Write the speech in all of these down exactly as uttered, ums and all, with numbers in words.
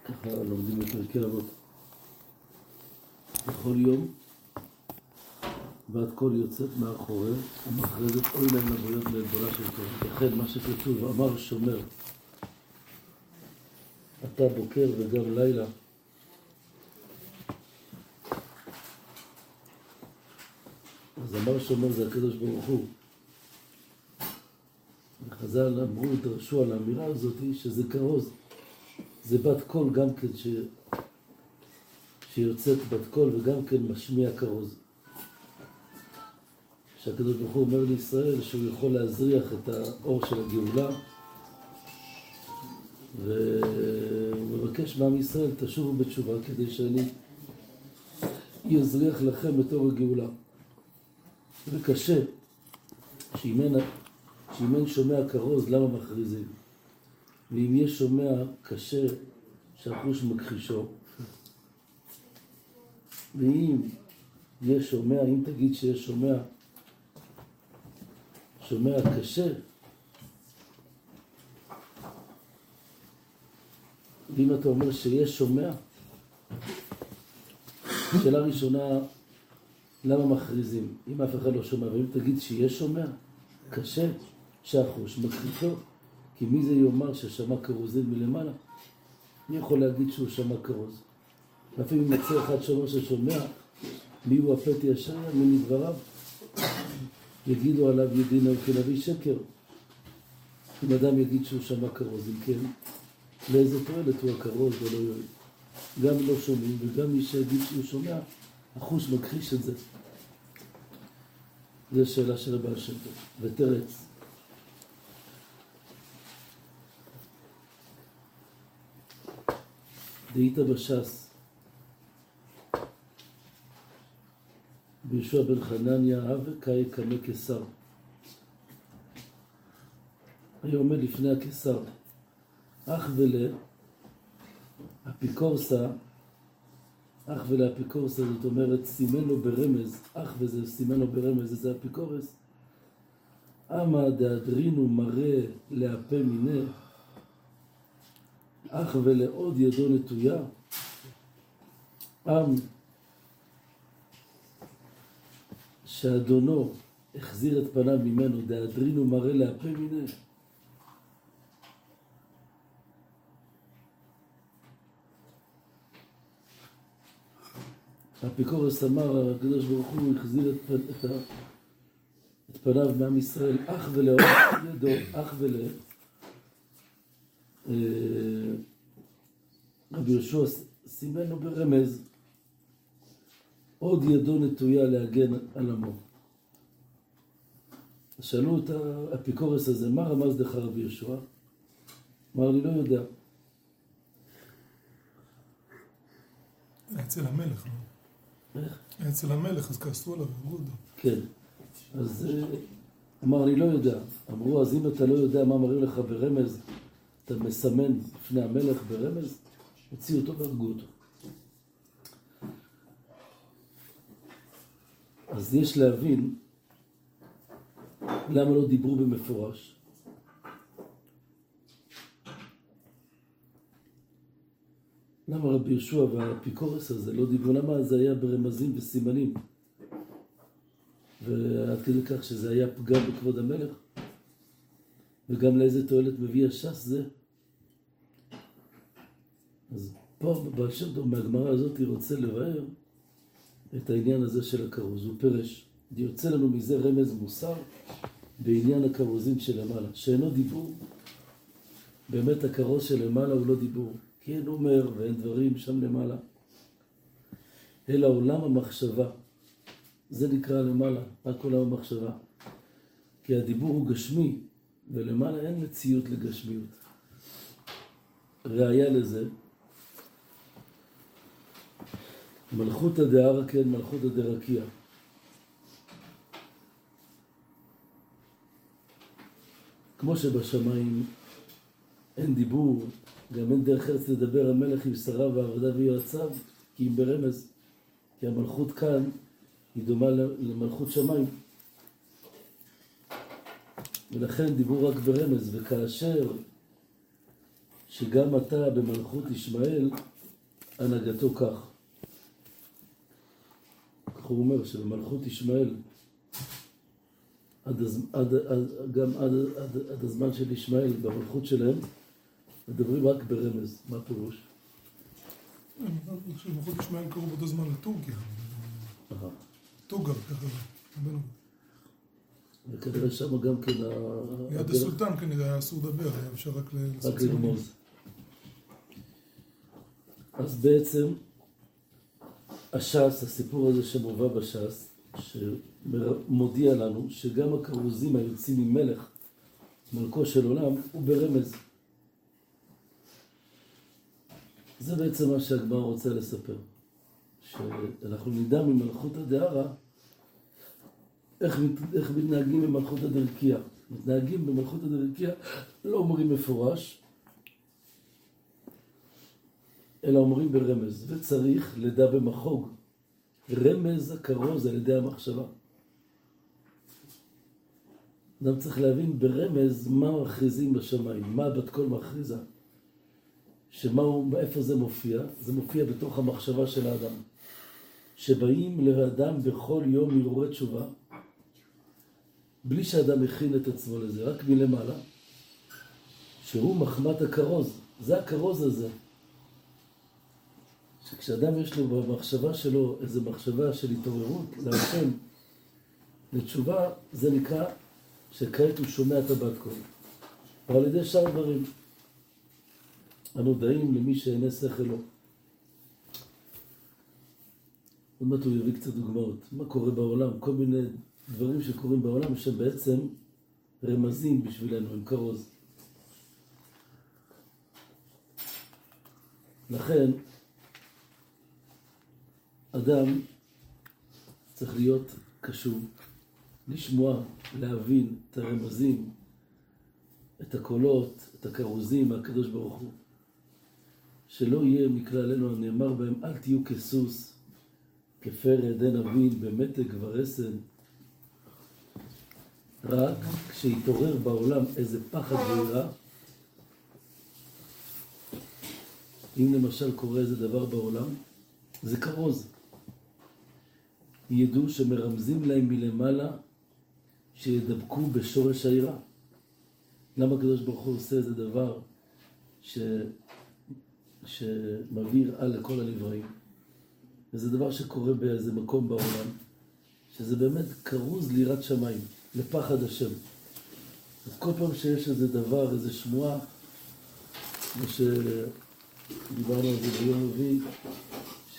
ככה לומדים את פרקי אבות. בכל יום בת קול יוצאת מהחורב ומכרזת אוי להם לבויות לעלבונה של טוב. לכן מה שכתוב, אמר שומר, אתה בוקר וגם לילה, אז אמר שומר זה הקדוש ברוך הוא. וחז"ל אמרו, דרשו על האמירה הזאת שזה כרוז. זה בת קול גם כן ש... שיוצאת בת קול וגם כן משמיע כרוז. שהקדוש ברוך הוא אומר לישראל שהוא יכול להזריח את האור של הגאולה, והוא מבקש מעם ישראל, תשובו בתשובה כדי שאני יזריח לכם את אור הגאולה. וקשה שאם אין, שאם אין שומע כרוז, למה מכריזים? ואם יש שומע קשה, שהחוש מכחישו. ואם יש שומע, אם תגיד שיש שומע, שומע קשה, ואם אתה אומר שיש שומע, שאלה ראשונה, למה מכריזים? אם אף אחד לא שומע, ואם תגיד שיש שומע, קשה, שהחוש מכחישו. כי מי זה יאמר ששמע כרוזים מלמעלה? מי יכול להגיד שהוא שמע כרוז? לפעמים מצא אחד שאומר ששומע, מי הוא הפתי השעיה? מי מדבריו? יגידו עליו ידינו כנביא שקר. אם אדם יגיד שהוא שמע כרוז, אם כן, לאיזה תועלת הוא הכרוז ולא יועיל? גם לא שומעים, וגם מי שיגיד שהוא שומע, החוש מכחיש את זה. זו שאלה של הבעל שם טוב. ותרץ. דהית בש"ס, בישוע בן חנניה, הווה קאי קמא קיסר. היה עומד לפני הקיסר, אך ולה, אפיקורסה, אך ולה אפיקורסה, זאת אומרת, סימן לו ברמז, אך וזה סימן לו ברמז, זה אפיקורס. אמה דאדרינו מראה להפה מיני, אך ולעוד ידו נטויה, עם שאדונו החזיר את פניו ממנו, דאדרינו מראה להפה מיני. אפיקורס אמר, הקדוש ברוך הוא החזיר את, את, את פניו מעם ישראל, אך ולעוד ידו, אך ולה. רבי יהושע סימן לו ברמז, עוד ידו נטויה להגן על עמו. שאלו את האפיקורס הזה, מה רמז לך רבי יהושע? אמר לי, לא יודע. אצל המלך. איך? אצל המלך, אז כעסו עליו, אמרו אותו. כן. אז אמר לי, לא יודע. אמרו, אז אם אתה לא יודע מה מראים לך ברמז, אתה מסמן לפני המלך ברמז, הוציאו אותו והרגו אותו. אז יש להבין למה לא דיברו במפורש. למה רבי יהושע והאפיקורס הזה לא דיברו? למה זה היה ברמזים וסימנים? ועד כדי כך שזה היה פגם בכבוד המלך? וגם לאיזה תועלת מביא הש"ס זה? אז פה בעל שם טוב מהגמרא הזאת רוצה לבאר את העניין הזה של הכרוז. הוא פרש. יוצא לנו מזה רמז מוסר בעניין הכרוזים שלמעלה. שאינו דיבור, באמת הכרוז שלמעלה הוא לא דיבור. כי אין אומר ואין דברים שם למעלה. אלא עולם המחשבה. זה נקרא למעלה, רק עולם המחשבה. כי הדיבור הוא גשמי, ולמעלה אין מציאות לגשמיות. ראיה לזה, מלכות הדהרה כן, מלכות הדרקיה. כמו שבשמיים אין דיבור, גם אין דרך ארץ לדבר המלך עם שריו ועבדיו ויועציו, כי אם ברמז, כי המלכות כאן היא דומה למלכות שמיים. ולכן דיבור רק ברמז, וכאשר שגם אתה במלכות ישמעאל הנהגתו כך. כך הוא אומר שבמלכות ישמעאל עד, עד, עד, גם עד, עד, עד הזמן של ישמעאל במלכות שלהם מדברים רק ברמז. מה פירוש? אני חושב שמלכות ישמעאל קראו באותו זמן לטורקיה. טוגר, ככה זה. וכנראה שם גם כן... ליד הסולטן כנראה היה אסור לדבר, היה אפשר רק רק לרמוז. אז בעצם הש"ס, הסיפור הזה שמובא בש"ס, שמודיע לנו שגם הכרוזים היוצאים ממלך, מלכו של עולם, הוא ברמז. זה בעצם מה שהגמרא רוצה לספר. שאנחנו נדע ממלכות הדהרה איך, איך מתנהגים במלכות הדרכיה. מתנהגים במלכות הדרכיה, לא אומרים מפורש, אלא אומרים ברמז, וצריך לדע במחוג. רמז הכרוז על ידי המחשבה. אדם צריך להבין ברמז מה מכריזים בשמיים, מה בת קול מכריזה. שמה, איפה זה מופיע? זה מופיע בתוך המחשבה של האדם. שבאים לאדם בכל יום הרהורי תשובה, בלי שאדם הכין את עצמו לזה, רק מלמעלה, שהוא מחמת הכרוז. זה הכרוז הזה. שכשאדם יש לו במחשבה שלו איזו מחשבה של התעוררות להשם, לתשובה, זה נקרא שכעת הוא שומע את הבת קול. אבל על ידי שאר דברים, אנו דעים למי שאינה שכל לו. עוד מעט הוא יביא קצת דוגמאות. מה קורה בעולם? כל מיני דברים שקורים בעולם שבעצם רמזים בשבילנו, הם כרוז. לכן, אדם צריך להיות קשוב, לשמוע, להבין את הרמזים, את הקולות, את הכרוזים מהקדוש ברוך הוא. שלא יהיה מכללנו הנאמר בהם, אל תהיו כסוס, כפרד, אין אבין, במתק ורסן. רק כשיתעורר בעולם איזה פחד ויראה, אם למשל קורה איזה דבר בעולם, זה כרוז. ידעו שמרמזים להם מלמעלה שידבקו בשורש היראה. למה הקדוש ברוך הוא עושה איזה דבר ש... שמביא יראה לכל הנבראים? וזה דבר שקורה באיזה מקום בעולם, שזה באמת כרוז ליראת שמיים, לפחד השם. אז כל פעם שיש איזה דבר, איזה שמועה, כמו שדיברנו על זה ביום רביעי, ש...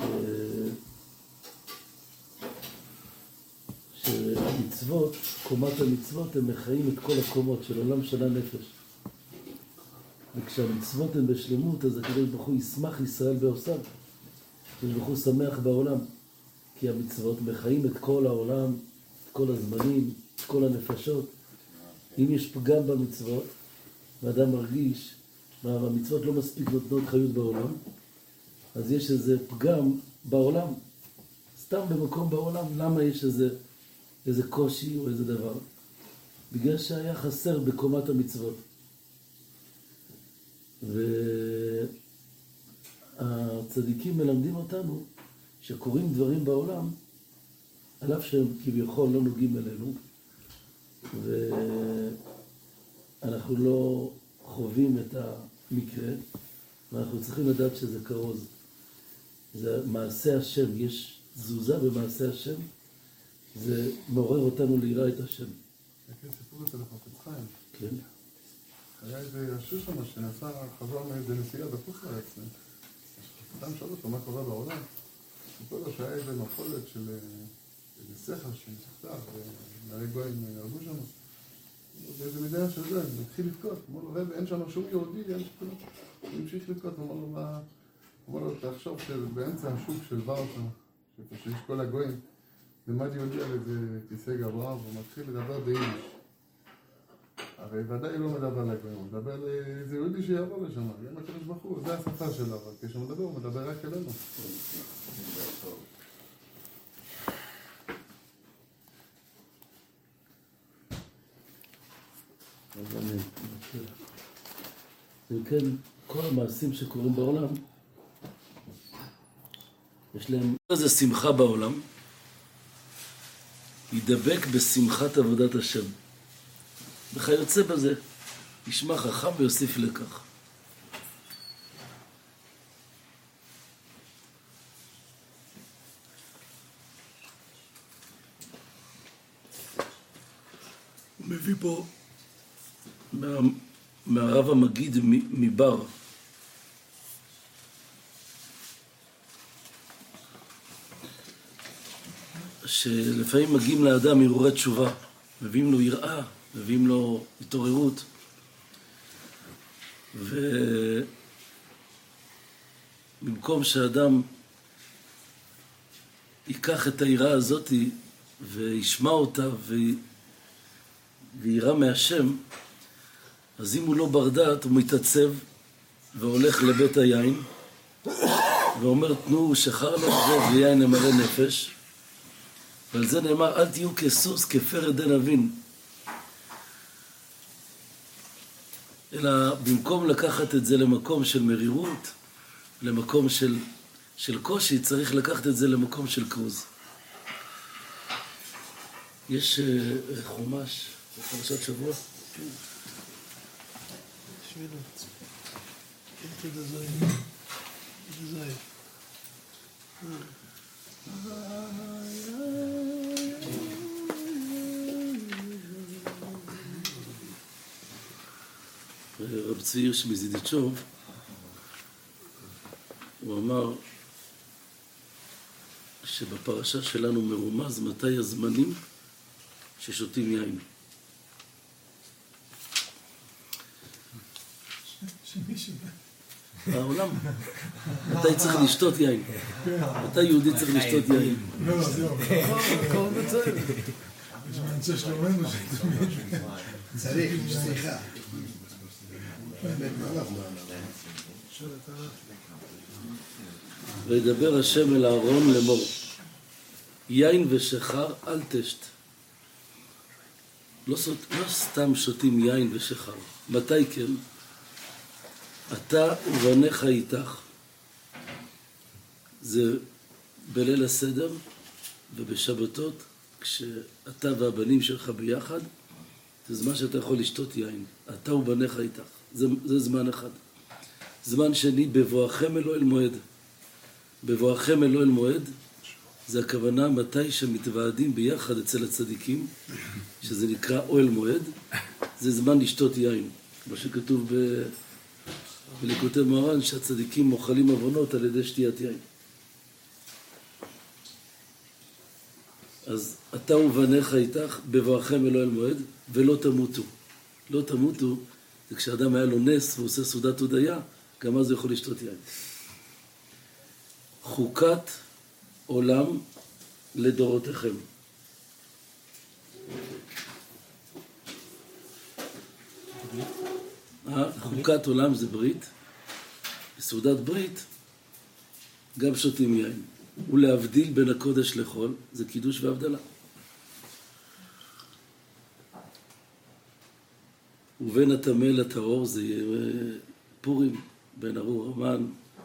שהמצוות, קומת המצוות, הם מחיים את כל הקומות של עולם שנה נפש. וכשהמצוות הן בשלמות, אז הקדוש ברוך הוא ישמח ישראל בעושיו. הקדוש ברוך הוא שמח בעולם, כי המצוות מחיים את כל העולם, את כל הזמנים, את כל הנפשות. אם יש פגם במצוות, ואדם מרגיש, והמצוות לא מספיק נותנות חיות בעולם, אז יש איזה פגם בעולם, סתם במקום בעולם. למה יש איזה, איזה קושי או איזה דבר? בגלל שהיה חסר בקומת המצוות. והצדיקים מלמדים אותנו שקורים דברים בעולם, על אף שהם כביכול לא נוגעים אלינו, ואנחנו לא חווים את המקרה, ואנחנו צריכים לדעת שזה כרוז. זה מעשה השם, יש תזוזה במעשה השם, זה מעורר אותנו ליראה את השם. כן, סיפור את זה לחפץ חיים. כן. היה איזה ישיר שם שנסע, חזר מאיזה נסיעה בחוץ לארץ. אדם שאל אותו מה קורה בעולם. סיפור לו שהיה איזה מפולת של איזה סכר שנסחתה, ונערי גויים הרגו שם. באיזה מדינה של זה, הוא התחיל לבכות. אמר לו, רב, אין שם שום יהודי, אין שם כלום. הוא המשיך לבכות, אמר לו, מה... אמר לו, תחשוב שבאמצע השוק של ורשה, שיש כל הגויים, למד יהודי על איזה כיסא גבוה, והוא מתחיל לדבר ביידיש. הרי ודאי לא מדבר על הגויים, הוא מדבר על איזה יהודי שיעבור לשם, גם הקדוש ברוך הוא, זה השפה שלו, אבל כשהוא מדבר, הוא מדבר רק אלינו. וכן, כל המעשים שקורים בעולם, יש להם איזה שמחה בעולם, ידבק בשמחת עבודת השם. וכיוצא בזה, ישמע חכם ויוסיף לכך. הוא מביא פה מה, מהרב המגיד מבר, שלפעמים מגיעים לאדם הרהורי תשובה, מביאים לו יראה, מביאים לו התעוררות, ובמקום שהאדם ייקח את היראה הזאת וישמע אותה ויראה מהשם, אז אם הוא לא בר דעת הוא מתעצב והולך לבית היין ואומר תנו שחר לבזב ויין למלא נפש, ועל זה נאמר אל תהיו כסוס כפרד אין אבין, אלא במקום לקחת את זה למקום של מרירות, למקום של, של קושי, צריך לקחת את זה למקום של קרוז. יש uh, חומש בפרשת שבוע? כן. שמינות. כן, כזה זין. כזה זין. רב צבי הירש מזידיצ'וב, הוא אמר שבפרשה שלנו מרומז מתי הזמנים ששותים יין. העולם. מתי צריך לשתות יין? מתי יהודי צריך לשתות יין? לא, זהו. כל מצב. יש מנצה שלומנו שתמיד. צריך, סליחה. וידבר השם אל אהרון לאמור, יין ושחר אל תשת. לא, לא סתם שותים יין ושחר. מתי כן? אתה ובניך איתך. זה בליל הסדר ובשבתות, כשאתה והבנים שלך ביחד, זה זמן שאתה יכול לשתות יין. אתה ובניך איתך. זה, זה זמן אחד. זמן שני, בבואכם אל אוהל מועד. בבואכם אל אוהל מועד, זה הכוונה מתי שמתוועדים ביחד אצל הצדיקים, שזה נקרא אוהל מועד, זה זמן לשתות יין. מה שכתוב ב... בליקוטי מוהר"ן, שהצדיקים מוכלים עוונות על ידי שתיית יין. אז אתה ובניך איתך, בבואכם אל אוהל מועד, ולא תמותו. לא תמותו, זה כשאדם היה לו נס והוא עושה סעודת הודיה, גם אז הוא יכול לשתות יין. חוקת עולם לדורותיכם. חוקת עולם זה ברית. בסעודת ברית גם שותים יין. ולהבדיל בין הקודש לחול, זה קידוש והבדלה. ובין הטמא לטהור זה פורים, בין ארור המן.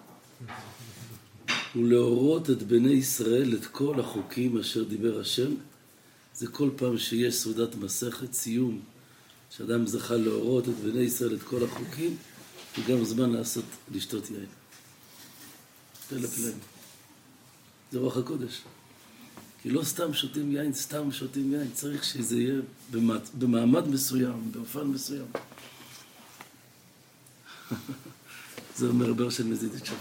ולהורות את בני ישראל את כל החוקים אשר דיבר השם. זה כל פעם שיש סעודת מסכת סיום, שאדם זכה להורות את בני ישראל את כל החוקים, וגם זמן לעשות, לשתות יין. פלא פלאים. זה רוח הקודש. כי לא סתם שותים יין, סתם שותים יין. צריך שזה יהיה במעמד מסוים, באופן מסוים. זה אומר רבר של מזידיצ'וב.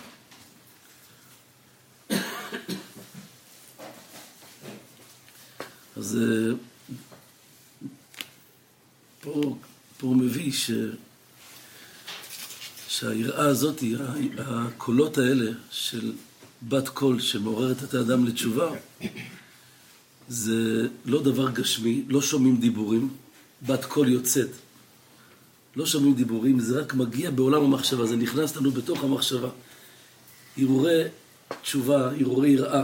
אז פה, פה הוא מביא ש, שהיראה הזאת, הקולות האלה של בת קול שמעוררת את האדם לתשובה, זה לא דבר גשמי, לא שומעים דיבורים, בת קול יוצאת. לא שומעים דיבורים, זה רק מגיע בעולם המחשבה, זה נכנס לנו בתוך המחשבה. הרהורי תשובה, הרהורי יראה.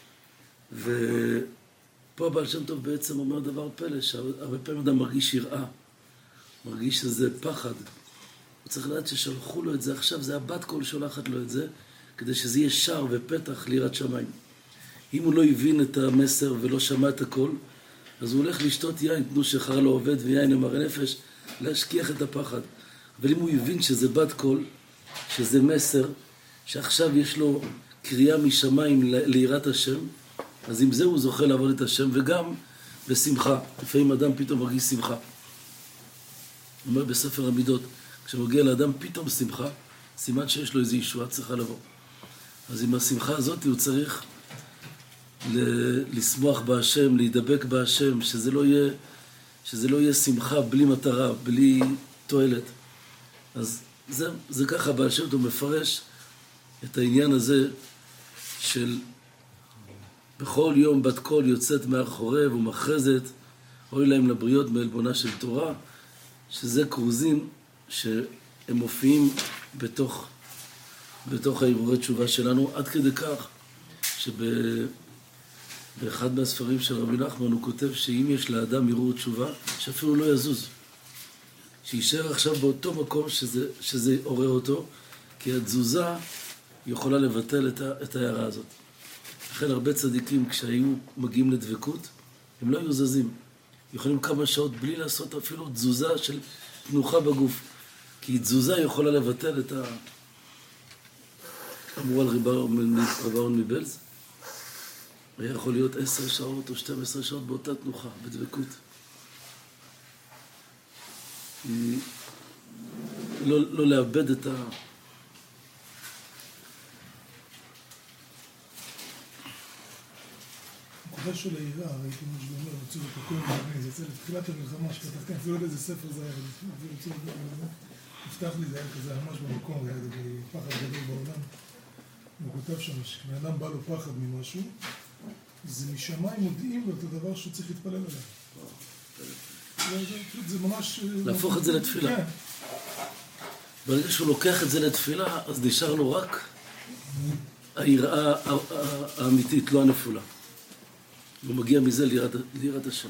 ופה הבעל שם טוב בעצם אומר דבר פלא, שהרבה פעמים אדם מרגיש יראה, מרגיש שזה פחד, הוא צריך לדעת ששלחו לו את זה עכשיו, זה הבת קול שולחת לו את זה, כדי שזה יהיה שער ופתח ליראת שמיים. אם הוא לא הבין את המסר ולא שמע את הכל, אז הוא הולך לשתות יין, תנו שחר לו עובד ויין למראה נפש, להשכיח את הפחד. אבל אם הוא הבין שזה בת קול, שזה מסר, שעכשיו יש לו קריאה משמיים ליראת השם, אז עם זה הוא זוכה לעבוד את השם, וגם בשמחה. לפעמים אדם פתאום מרגיש שמחה. הוא אומר בספר המידות, כשמגיע לאדם פתאום שמחה, סימן שיש לו איזו ישועה צריכה לבוא. אז עם השמחה הזאת הוא צריך לשמוח בהשם, להידבק בהשם, שזה לא יהיה, שזה לא יהיה שמחה בלי מטרה, בלי תועלת. אז זה, זה ככה בעל שם טוב מפרש את העניין הזה של בכל יום בת קול יוצאת מהר חורב ומחרזת, אוי להם לבריות מעלבונה של תורה, שזה כרוזים שהם מופיעים בתוך, בתוך העברי תשובה שלנו, עד כדי כך שבאחד מהספרים של רבי נחמן הוא כותב שאם יש לאדם ערעור תשובה, שאפילו לא יזוז. שישאר עכשיו באותו מקום שזה, שזה עורר אותו, כי התזוזה יכולה לבטל את, ה, את ההערה הזאת. לכן הרבה צדיקים כשהיו מגיעים לדבקות, הם לא היו זזים. יכולים כמה שעות בלי לעשות אפילו תזוזה של תנוחה בגוף. כי תזוזה יכולה לבטל את ה... אמרו על רבאון מבלז, היה יכול להיות עשר שעות או שתים עשרה שעות באותה תנוחה, בדבקות. לא, לא לאבד את ה... הנקודה של העירה, ראיתי משהו אומר, הוציאו את הכל מהבני, זה יצא לתחילת המלחמה שכתבתם, אפילו לא איזה ספר זה היה, אפילו הוציאו את זה, נפתח לי, זה היה כזה ממש במקום, זה היה פחד גדול בעולם. הוא כותב שם, כשבן אדם בא לו פחד ממשהו, זה משמיים מודיעים לו את הדבר שהוא צריך להתפלל עליו. זה ממש... להפוך את זה לתפילה. כן. ברגע שהוא לוקח את זה לתפילה, אז נשאר לו רק היראה האמיתית, לא הנפולה. הוא מגיע מזה ליראת השם.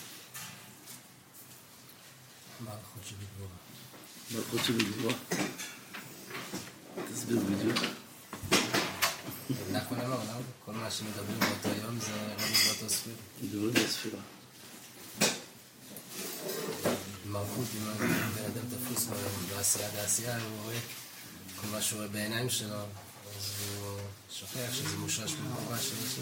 מערכות שבגבורה. מערכות שבגבורה. תסביר בדיוק. נחמן אמר, לא? כל מה שמדברים באותו יום זה לא באותו ספירה. מדברים בספירה. מלכות, אם הבן אדם תפוס בעשייה בעשייה, הוא רואה כל מה שהוא רואה בעיניים שלו, אז הוא שוכח שזה מושרש בגבורה של השם.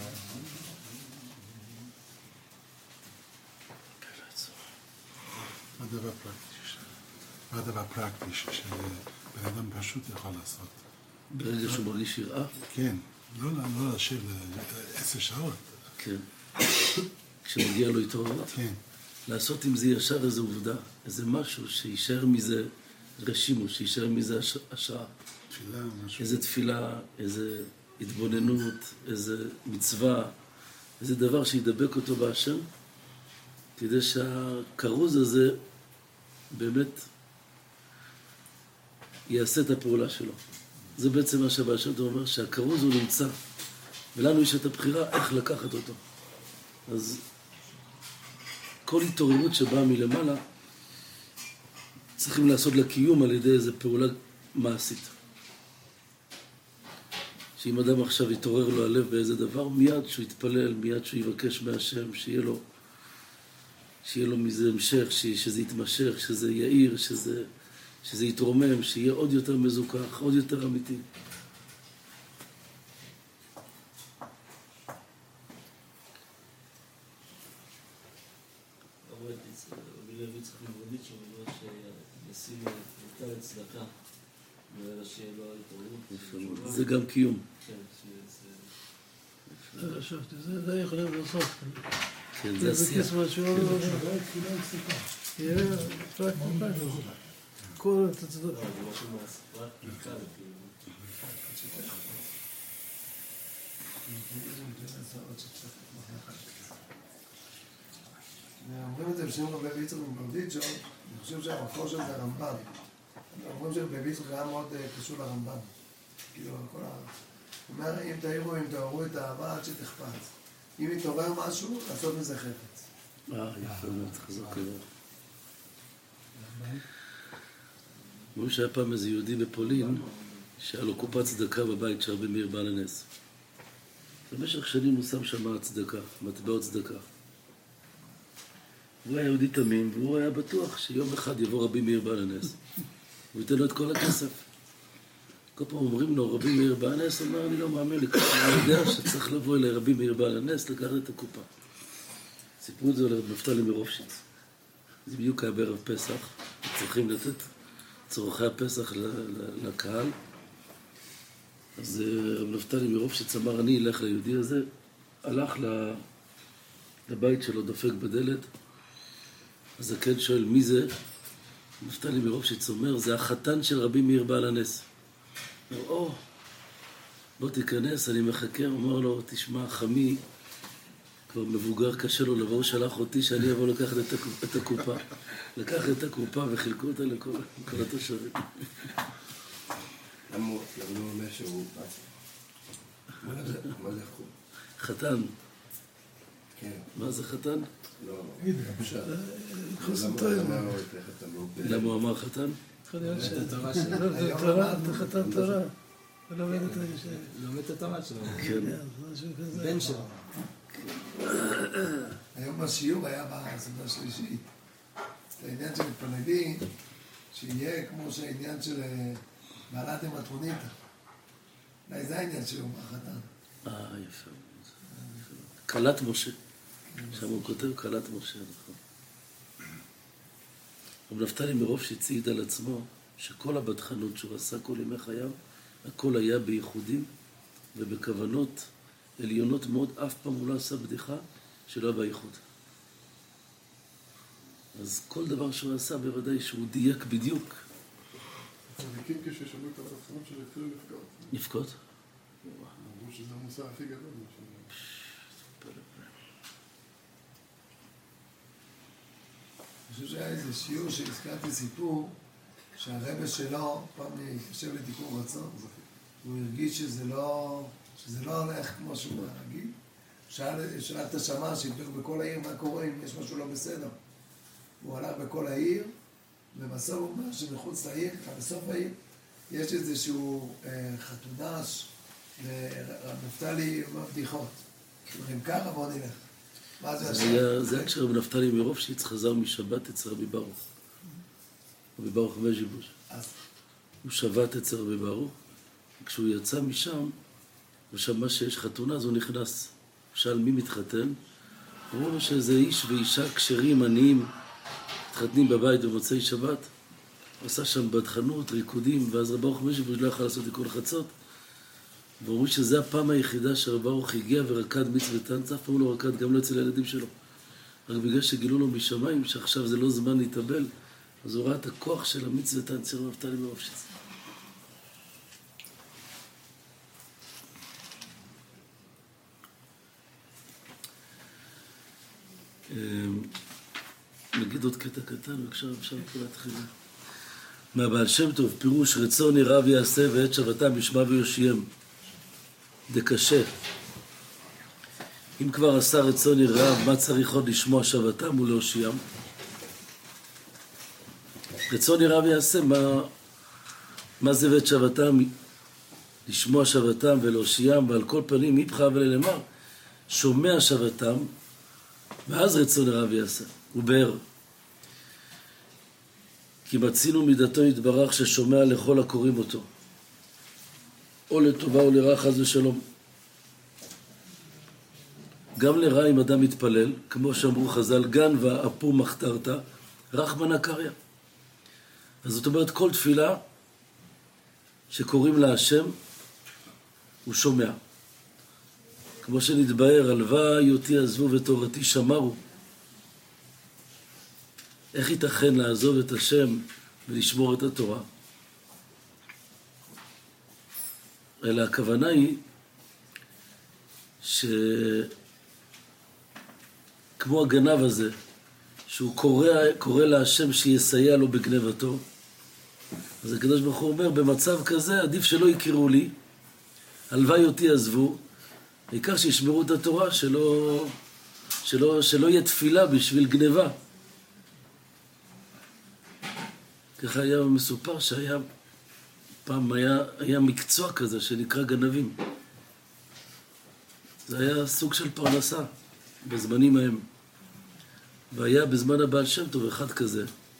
מה הדבר פרקטי? מה הדבר פרקטי שבן אדם פשוט יכול לעשות? ברגע שהוא מרגיש יראה? כן, לא להשאיר עשר שעות. כן. כשמגיע לו התעוררות? כן. לעשות עם זה ישר איזו עובדה, איזה משהו שישאר מזה רשימו, שישאר מזה השראה. תפילה, משהו. איזה תפילה, איזה התבוננות, איזה מצווה, איזה דבר שידבק אותו בהשם, כדי שהכרוז הזה באמת יעשה את הפעולה שלו. זה בעצם מה שבהשם אתה אומר, שהכרוז הוא נמצא, ולנו יש את הבחירה איך לקחת אותו. אז כל התעוררות שבאה מלמעלה, צריכים לעשות לה קיום על ידי איזו פעולה מעשית. שאם אדם עכשיו יתעורר לו הלב באיזה דבר, מיד שהוא יתפלל, מיד שהוא יבקש מהשם, שיהיה לו, שיהיה לו מזה המשך, שזה יתמשך, שזה יאיר, שזה, שזה יתרומם, שיהיה עוד יותר מזוכח, עוד יותר אמיתי. רבי יצחק מברדיצ'ו אומר שישים יותר הצדקה ואלה שיהיה לו התעוררות. זה גם קיום. כן, שזה... זה חשבתי, זה יכולים לעשות. כן, זה עשייה. זה בקיס משהו, יהיה פרק פרק. כל את הצדות. זה משהו פרקטיקה, אומרים את זה בשם רבי יצחק מברדיצ'ו, אני חושב שהמקור של זה הרמב"ם. אומרים שרבי יצחק היה מאוד קשור לרמב"ם. כאילו, כל ה... הוא אומר, אם תאירו, אם תאורו את האהבה עד שתחפץ. אם יתעורר משהו, לעשות מזה חפץ. אה, יפה מאוד, חזק לבוא. אומרים שהיה פעם איזה יהודי בפולין, שהיה לו קופת צדקה בבית של רבי מאיר בעל הנס. במשך שנים הוא שם שם צדקה, מטבעות צדקה. הוא היה יהודי תמים, והוא היה בטוח שיום אחד יבוא רבי מאיר בעל הנס. הוא ייתן לו את כל הכסף. כל פעם אומרים לו, רבי מאיר בעל הנס, הוא אומר, אני לא מאמין לי, אני יודע שצריך לבוא אליי רבי מאיר בעל הנס, לקחת את הקופה. סיפרו את זה לרב נפתלי מרופשיץ. זה בדיוק היה בערב פסח, צריכים לתת צורכי הפסח לקהל. אז רב נפתלי מרופשיץ אמר, אני אלך ליהודי הזה, הלך לבית שלו, דופק בדלת, אז הכן שואל, מי זה? נפתלי מרופשיץ אומר, זה החתן של רבי מאיר בעל הנס. הוא אומר, או, בוא תיכנס, אני מחכה. הוא אומר לו, תשמע, חמי, כבר מבוגר, קשה לו לבוא, שלח אותי שאני אבוא לקחת את הקופה. לקח את הקופה וחילקו אותה לכל התושבים. למה הוא אומר שהוא... מה זה חום? חתן. כן. מה זה חתן? לא, פשט. למה הוא אמר חתן? חתן תורה שלו. חתן תורה. הוא לומד את התורה שלו. כן. בן שלו. היום בשיעור היה בסעודה השלישית. העניין של מתפללים, שיהיה כמו שהעניין של בעלת המטרוניתא. אולי זה העניין שלו מהחתן. אה, יפה. קלת משה. שם הוא כותב קלת משה, נכון. רב נפתלי מרופשיץ העיד על עצמו שכל הבדחנות שהוא עשה כל ימי חייו, הכל היה בייחודים ובכוונות עליונות מאוד. אף פעם הוא לא עשה בדיחה שלא היה בייחוד. אז כל דבר שהוא עשה בוודאי שהוא דייק בדיוק. צדיקים כששמעו את הבדחנות שלו התחילו לבכות. לבכות? אמרו שזה המוסר הכי גדול. אני חושב שהיה איזה שיעור שהזכרתי סיפור שהרבא שלו פעם יושב לתיקון רצון, הוא הרגיש שזה לא, שזה לא הולך כמו שהוא רגיל. שאל, שאל את השמע שיבדוק בכל העיר מה קורה אם יש משהו לא בסדר. הוא הלך בכל העיר, ובסוף הוא אומר שמחוץ לעיר, בסוף העיר, יש איזשהו אה, חתונש, ורב נפתלי אומר בדיחות. אומרים ככה, בוא נלך. מה זה השם? זה היה כשרב נפתלי מרופשיץ חזר משבת אצל רבי ברוך. רבי ברוך מז'יבוש. הוא שבת אצל רבי ברוך, כשהוא יצא משם, הוא שמע שיש חתונה, אז הוא נכנס. הוא שאל מי מתחתן? הוא אומר שזה איש ואישה כשרים, עניים, מתחתנים בבית במוצאי שבת. הוא עשה שם בדחנות, ריקודים, ואז רבי ברוך מז'יבוש לא יכול לעשות תיקון חצות. ואומרים שזו הפעם היחידה שרב ברוך הגיע ורקד מצוותן, אף פעם לא רקד, גם לא אצל הילדים שלו. רק בגלל שגילו לו משמיים, שעכשיו זה לא זמן להתאבל, אז הוא ראה את הכוח של המצוותן של רב נפתלי מרופשיץ. נגיד עוד קטע קטן, ועכשיו אפשר פה להתחיל. מהבעל שם טוב, פירוש רצון יראה ויעשה ועת שבתם ישמע ויושיעם. דקשה. אם כבר עשה רצון יראה, מה צריך עוד לשמוע שבתם ולהושיעם? רצון יראה ויעשה, מה, מה זה ועת שבתם? לשמוע שבתם ולהושיעם, ועל כל פנים היפך וללמר, שומע שבתם, ואז רצון יראה ויעשה. הוא באר. כי מצינו מידתו יתברך ששומע לכל הקוראים אותו. או לטובה או לרע חס ושלום. גם לרע אם אדם מתפלל, כמו שאמרו חז"ל, גן ואפו מחתרת, רחמנא קריא. אז זאת אומרת, כל תפילה שקוראים לה השם, הוא שומע. כמו שנתבהר, הלוואי אותי עזבו ותורתי שמרו. איך ייתכן לעזוב את השם ולשמור את התורה? אלא הכוונה היא שכמו הגנב הזה, שהוא קורא, קורא להשם שיסייע לו בגנבתו, אז הקדוש ברוך הוא אומר, במצב כזה עדיף שלא יקראו לי, הלוואי אותי עזבו, העיקר שישמרו את התורה, שלא, שלא, שלא יהיה תפילה בשביל גנבה. ככה היה מסופר שהיה, פעם היה, היה מקצוע כזה שנקרא גנבים. זה היה סוג של פרנסה בזמנים ההם. והיה בזמן הבעל שם טוב אחד כזה,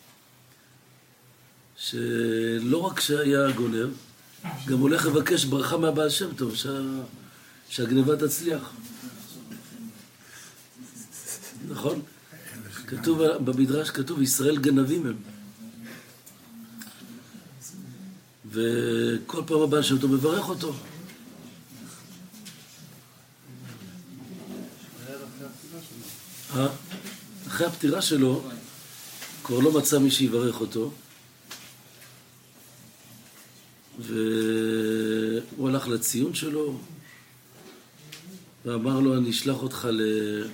שלא רק שהיה גונב, גם הולך לבקש ברכה מהבעל שם טוב, שה... שהגניבה תצליח. נכון? כתוב, במדרש כתוב, ישראל גנבים הם. וכל פעם הבעל שם טוב מברך אותו. אחרי הפטירה שלו, כבר לא מצא מי שיברך אותו, והוא הלך לציון שלו, ואמר לו, אני אשלח אותך ל...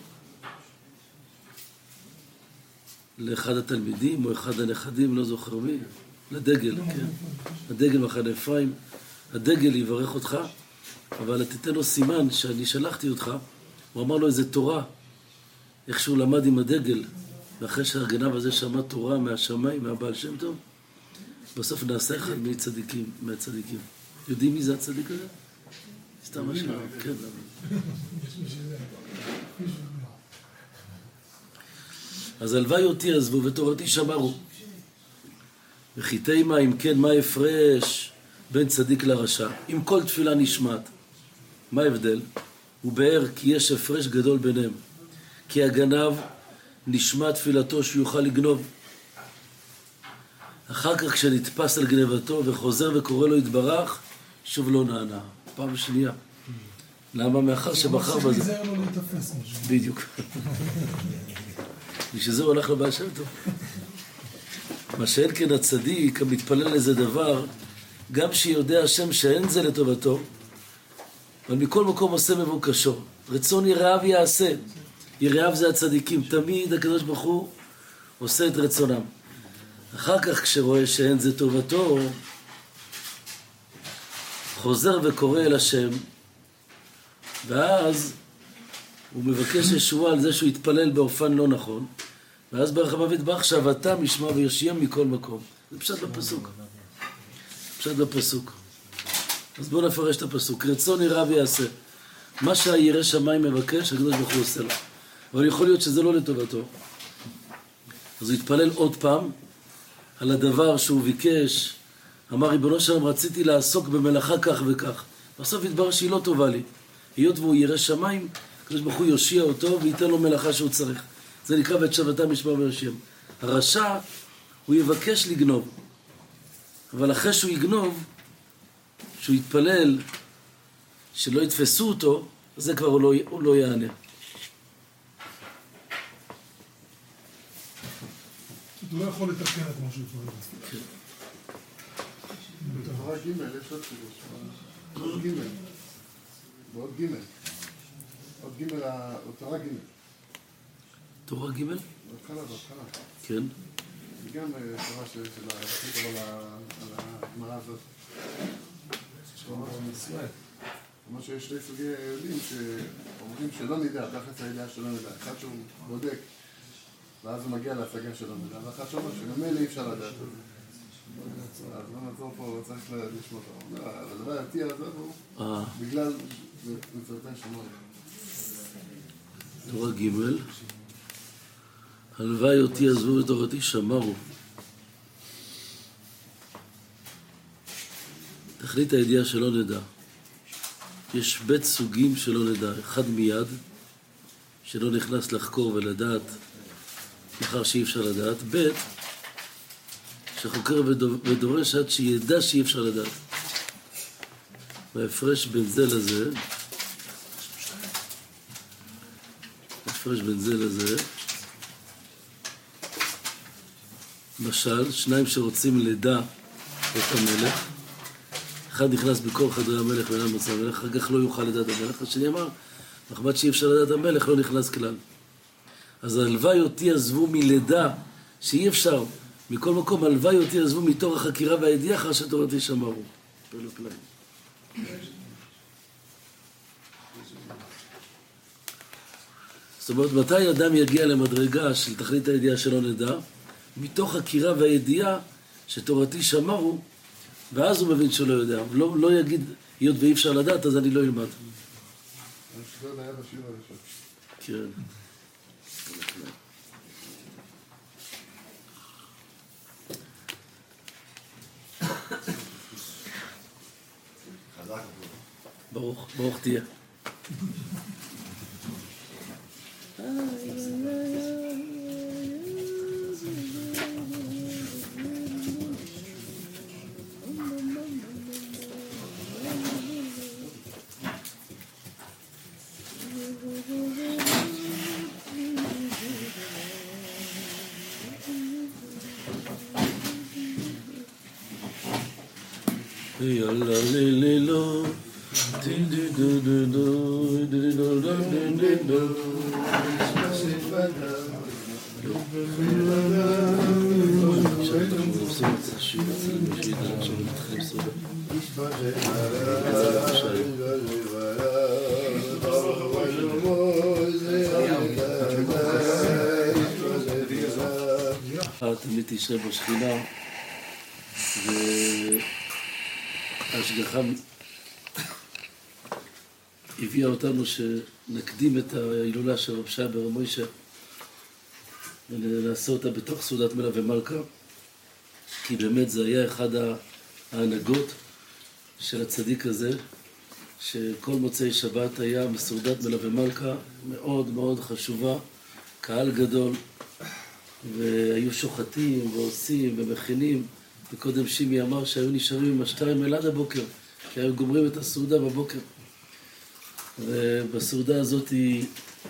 לאחד התלמידים, או אחד הנכדים, לא זוכר מי, לדגל, כן. הדגל מחנה אפרים, הדגל יברך אותך, אבל תיתן לו סימן שאני שלחתי אותך. הוא אמר לו איזה תורה, איך שהוא למד עם הדגל, ואחרי שהגנב הזה שמע תורה מהשמיים, מהבעל שם טוב, בסוף נעשה אחד מצדיקים, מהצדיקים. יודעים מי זה הצדיק הזה? סתם השאלה, כן. אז הלוואי אותי עזבו ותורתי שמרו. וכי תימה, אם כן, מה הפרש בין צדיק לרשע? אם כל תפילה נשמעת, מה ההבדל? הוא באר כי יש הפרש גדול ביניהם. כי הגנב נשמע תפילתו שיוכל לגנוב. אחר כך כשנתפס על גנבתו וחוזר וקורא לו יתברך, שוב לא נענה. פעם שנייה. למה? מאחר שבחר בזה. זה לא להתאפס משהו. בדיוק. בשביל זה הוא הולך לבעל שם טוב. מה שאין כן הצדיק המתפלל לזה דבר, גם שיודע השם שאין זה לטובתו, אבל מכל מקום עושה מבוקשו. רצון יראיו יעשה. יראיו זה הצדיקים. תמיד הקדוש ברוך הוא עושה את רצונם. אחר כך כשרואה שאין זה טובתו, חוזר וקורא אל השם, ואז הוא מבקש ישועה על זה שהוא יתפלל באופן לא נכון, ואז ברחמיו יתברך שבתם ישמע ויושיע מכל מקום. זה פשט בפסוק. פשט בפסוק. אז בואו נפרש את הפסוק. רצון יראיו ויעשה. מה שהירא שמיים מבקש, הקדוש ברוך הוא עושה לו. אבל יכול להיות שזה לא לטובתו. אז הוא יתפלל עוד פעם על הדבר שהוא ביקש. אמר ריבונו שלום, רציתי לעסוק במלאכה כך וכך. בסוף יתברר שהיא לא טובה לי. היות והוא ירא שמיים, הקדוש ברוך הוא יושיע אותו וייתן לו מלאכה שהוא צריך. זה נקרא ואת שבתם ישמע ויושיע. הרשע, הוא יבקש לגנוב. אבל אחרי שהוא יגנוב, שהוא יתפלל, שלא יתפסו אותו, זה כבר הוא לא, הוא לא יענה. הוא לא יכול לתקן את מה שהוא כבר כן. בתורה ג' יש עוד חידוש. עוד ג' ועוד ג' עוד ג' תורה ג' תורה ג'? בהתחלה, בהתחלה. כן. זה גם תורה של הרחית על הגמרא הזאת. כמו שיש שני סוגי יהודים שאומרים שלא נדע, תחת הידיעה שלא נדע. אחד שהוא בודק, ואז הוא מגיע להשגה שלא נדע, ואחד שאומר שגם אי אפשר לדעת את זה. אז לא נעצור פה, לא צריך לשמוע אותו. אבל הדבר היותי הזה הוא בגלל מצוותיי שמיים. תורה ג' הלוואי אותי עזבו ותורתי שמרו. תכלית הידיעה שלא נדע. יש בית סוגים שלא נדע. אחד מיד, שלא נכנס לחקור ולדעת, מאחר שאי אפשר לדעת. בית, שחוקר ודורש עד שידע שאי אפשר לדעת. וההפרש בין זה לזה, ההפרש בין זה לזה, למשל, שניים שרוצים לדע את המלך, אחד נכנס בכל חדרי המלך ואינם מוצא המלך, אחר כך לא יוכל לדעת המלך. השני אמר, מחמת שאי אפשר לדעת המלך, לא נכנס כלל. אז הלוואי אותי עזבו מלידה, שאי אפשר, מכל מקום, הלוואי אותי עזבו מתור החקירה והידיעה, אחר שתורתי שמרו. פלא פלאים. זאת אומרת, מתי אדם יגיע למדרגה של תכלית הידיעה שלא נדע? מתוך הכירה והידיעה שתורתי שמרו, ואז הוא מבין שהוא לא יודע. הוא לא, לא יגיד, היות ואי אפשר לדעת, אז אני לא אלמד. זה היה בשיר הראשון. כן. ברוך, ברוך תהיה. יאללה ללילו תמיד תשרה בשכינה וההשגחה הביאה אותנו שנקדים את ההילולה של רב שי בר מוישה ונעשה אותה בתוך סעודת מלווה מלכה, כי באמת זה היה אחד ההנהגות של הצדיק הזה, שכל מוצאי שבת היה בסעודת מלווה מלכה מאוד מאוד חשובה, קהל גדול, והיו שוחטים ועושים ומכינים, וקודם שימי אמר שהיו נשארים עם השטרים אל עד הבוקר, כי היו גומרים את הסעודה בבוקר. ובסעודה הזאת היא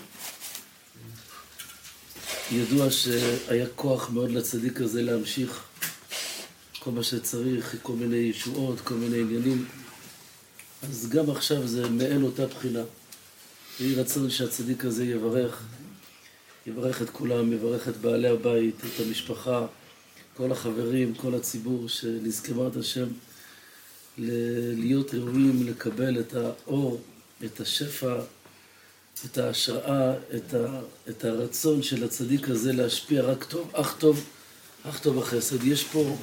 ידוע שהיה כוח מאוד לצדיק הזה להמשיך כל מה שצריך, כל מיני ישועות, כל מיני עניינים. אז גם עכשיו זה מעין אותה בחינה. יהי רצון שהצדיק הזה יברך, יברך את כולם, יברך את בעלי הבית, את המשפחה, כל החברים, כל הציבור שנזכה בעזרת השם להיות ראויים לקבל את האור, את השפע, את ההשראה, את, ה, את הרצון של הצדיק הזה להשפיע רק טוב, אך טוב, אך טוב החסד. יש פה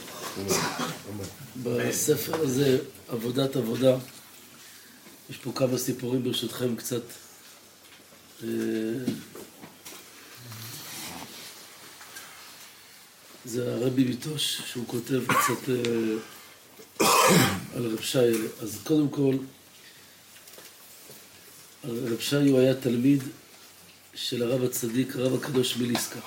בספר הזה עבודת עבודה, יש פה כמה סיפורים ברשותכם קצת זה הרבי ביטוש שהוא כותב קצת על רב שי. אז קודם כל רב שי הוא היה תלמיד של הרב הצדיק, הרב הקדוש מליסקה,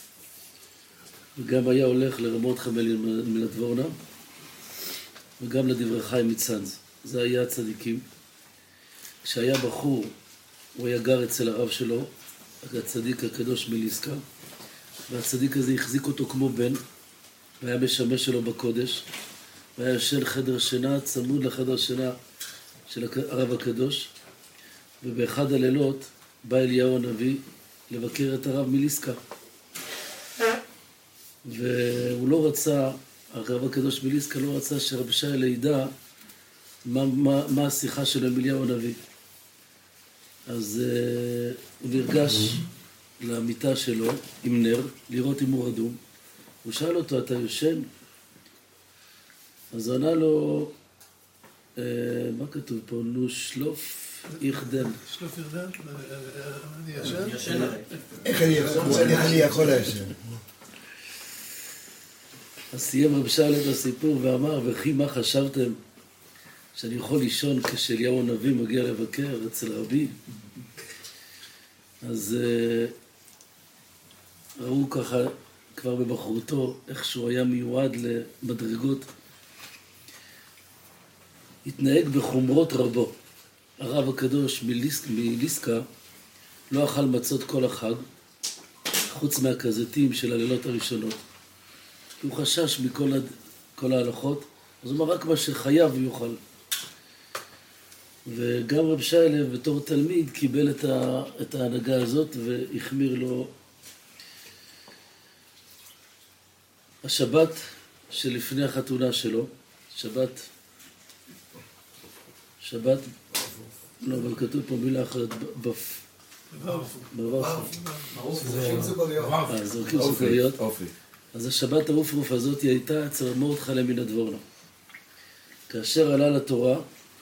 וגם היה הולך לרמות חמל מלדבורנה וגם לדברי חיים מצנז. זה היה הצדיקים. כשהיה בחור הוא היה גר אצל הרב שלו, הצדיק הקדוש מליסקה, והצדיק הזה החזיק אותו כמו בן, והיה משמש שלו בקודש, והיה ישן חדר שינה צמוד לחדר שינה של הרב הקדוש. ובאחד הלילות בא אליהו הנביא לבקר את הרב מליסקה, והוא לא רצה, הרב הקדוש מליסקה לא רצה שרב שי לידע מה, מה, מה השיחה שלו עם אליהו הנביא. אז uh, הוא נרגש למיטה שלו עם נר, לראות אם הוא רדום. הוא שאל אותו, אתה יושן? אז הוא ענה לו, uh, מה כתוב פה? נו שלוף יחדן. שלוף יחדן? אני ישן? איך אני יכול לישן? אז סיים רב שאל את הסיפור ואמר, וכי מה חשבתם שאני יכול לישון כשאליהו הנביא מגיע לבקר אצל רבי? אז uh, ראו ככה כבר בבחרותו איך שהוא היה מיועד למדרגות, התנהג בחומרות רבו. הרב הקדוש מליסק, מליסקה לא אכל מצות כל החג, חוץ מהכזתים של הלילות הראשונות. הוא חשש מכל הד... כל ההלכות, אז הוא אמר רק מה שחייב הוא יאכל. וגם רב שיילה בתור תלמיד קיבל את, ה... את ההנהגה הזאת והחמיר לו. השבת שלפני החתונה שלו, שבת, שבת, לא, אבל כתוב פה מילה אחרת, בפ. בוורף. זורקים סוכריות. אה, זורקים סוכריות. אז השבת הרופרוף הזאת היא הייתה אצל מרדכי מן הדבורנה. כאשר עלה לתורה,